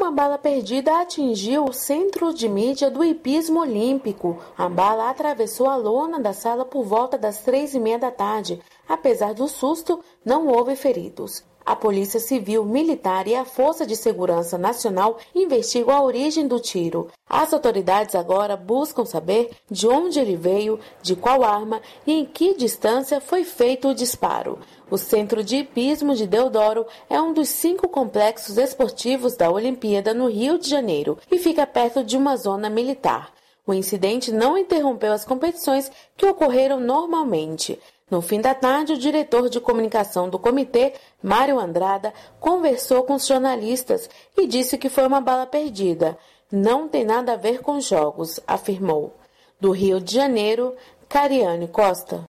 Uma bala perdida atingiu o centro de mídia do hipismo olímpico. A bala atravessou a lona da sala por volta das 3h30 da tarde. Apesar do susto, não houve feridos. A Polícia Civil, Militar e a Força de Segurança Nacional investigam a origem do tiro. As autoridades agora buscam saber de onde ele veio, de qual arma e em que distância foi feito o disparo. O Centro de Hipismo de Deodoro é um dos 5 complexos esportivos da Olimpíada no Rio de Janeiro e fica perto de uma zona militar. O incidente não interrompeu as competições que ocorreram normalmente. No fim da tarde, o diretor de comunicação do comitê, Mário Andrada, conversou com os jornalistas e disse que foi uma bala perdida. Não tem nada a ver com jogos, afirmou. Do Rio de Janeiro, Cariane Costa.